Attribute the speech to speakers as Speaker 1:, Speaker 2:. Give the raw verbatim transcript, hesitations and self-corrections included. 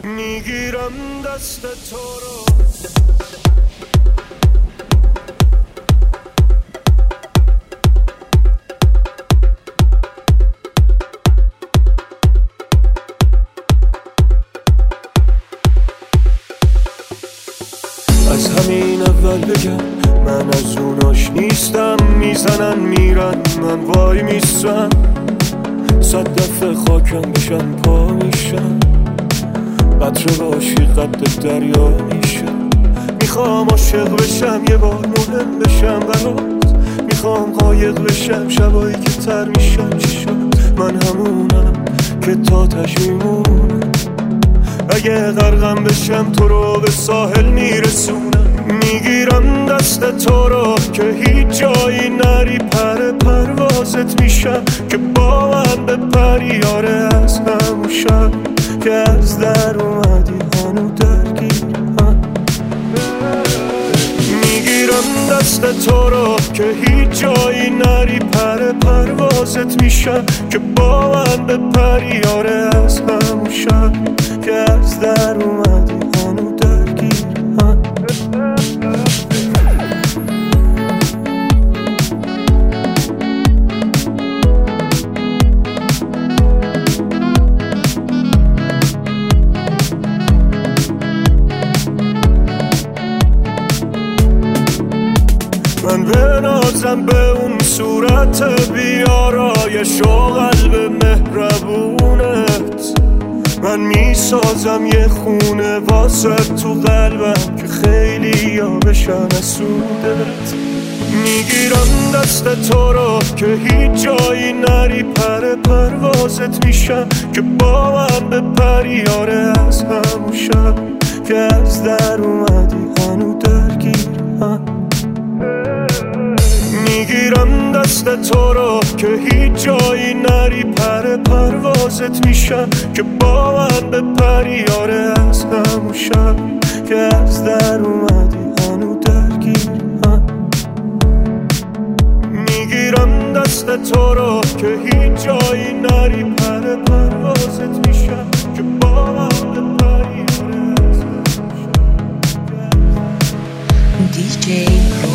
Speaker 1: میگیرم دست تو رو. از همین اول بگم من از اوناش نیستم، میزنن میرن من وای میستم، صد دفعه خاکم بشن پا میشم، قطره باشی قد دریا میشم، میخوام عاشق بشم یه بار مهم بشم برات، میخوام قایق بشم شبایی که تر میشم چی شد، من همونم که تا تش میمونم، اگه غرقم بشم تو رو به ساحل میرسونم، میگیرم دست تو رو که هیچ جایی نری، پر پروازت میشم که با من بپری، یاره از همون شب که از در اومدی هنو درگیرم، میگیرم دست تو رو که هیچ جایی نری، پر پروازت میشم که با من بپری، یاره از همون شب که از در اومدی هنو درگیرم. من بنازم به اون صورت بیارایش و قلب مهربونت، من میسازم یه خونه واسه تو قلبم که خیلی یا بشن اسودت، میگیرم دست تو رو که هیچ جایی نری، پر پروازت میشم که با من بپری، یاره از همون شب که از در اومدی هنو درگیرم، میگیرم دست تو رو که هیچ جایی نری، پر پروازت میشم که با من بپری، یاره از همون شب که از در اومدی هنو درگیرم، میگیرم دست تو رو که هیچ جایی نری، پر پروازت میشم که با من بپری، یاره از همون شب.
Speaker 2: دی جی